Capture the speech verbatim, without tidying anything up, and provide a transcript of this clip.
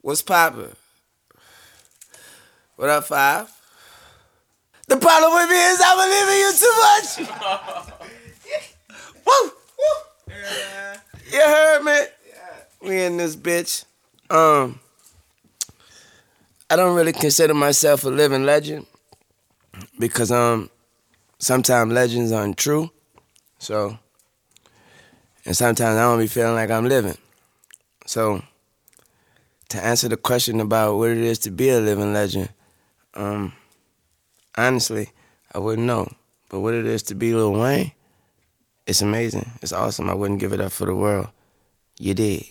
What's poppin'? What up, Five? The problem with me is I'm believing you too much. Woo! Woo! Yeah. You heard me? Yeah. We in this bitch. Um, I don't really consider myself a living legend because um, sometimes legends aren't true. So, and sometimes I don't be feeling like I'm living. So, to answer the question about what it is to be a living legend, um, honestly, I wouldn't know. But what it is to be Lil Wayne, it's amazing. It's awesome. I wouldn't give it up for the world. You did.